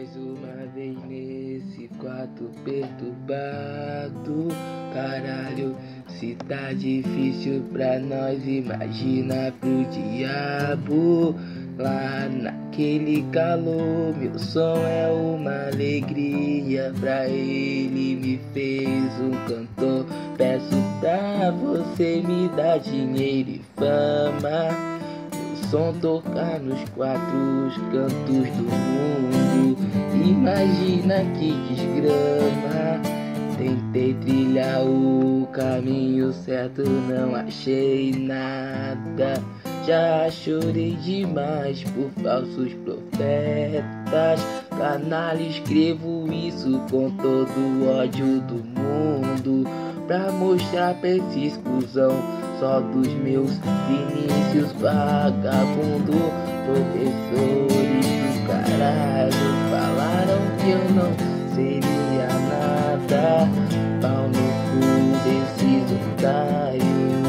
Mais uma vez nesse quarto perturbado. Caralho, se tá difícil pra nós, imagina pro diabo. Lá naquele calor, meu som é uma alegria. Pra ele me fez um cantor. Peço pra você me dar dinheiro e fama. Som tocar nos quatro cantos do mundo. Imagina que desgrama. Tentei trilhar o caminho certo, não achei nada. Já chorei demais por falsos profetas. Canalha, escrevo isso com todo o ódio do mundo, pra mostrar pra esses cuzão só dos meus inícios vagabundo. Professores do caralho falaram que eu não seria nada. Pau no cu desses otários.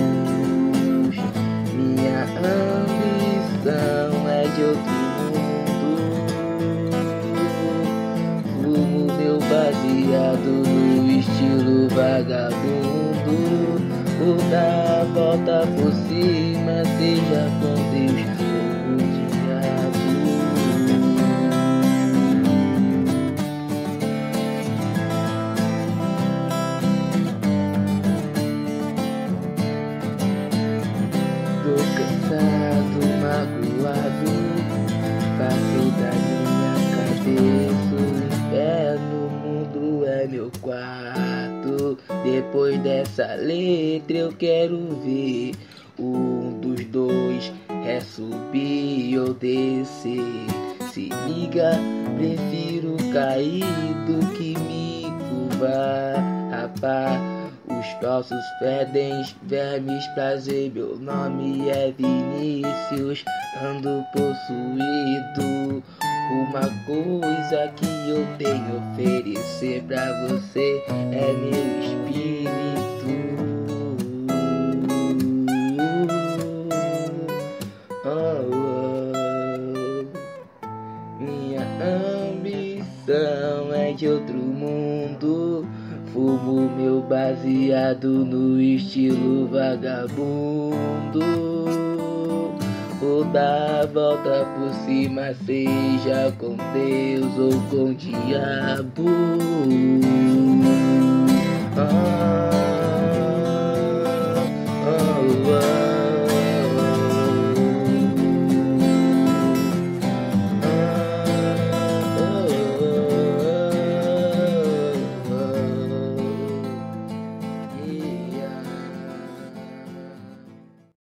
Minha ambição é de outro mundo. Fumo meu baseado no estilo vagabundo. Vou dar a volta por cima, seja com Deus ou o diabo. Tô cansado, magoado, faço da minha cabeça o inferno, o mundo é meu quarto. Depois dessa letra eu quero ver um dos dois é subir ou descer. Se liga, prefiro cair do que me curvar. Rapaz, os falsos fedem vermes, prazer, meu nome é Vinícius. Ando possuído. Uma coisa que eu tenho a oferecer pra você é meu espírito. Minha ambição é de outro mundo. Fumo meu baseado no estilo vagabundo. Vou dar a volta por cima, seja com Deus ou com o diabo.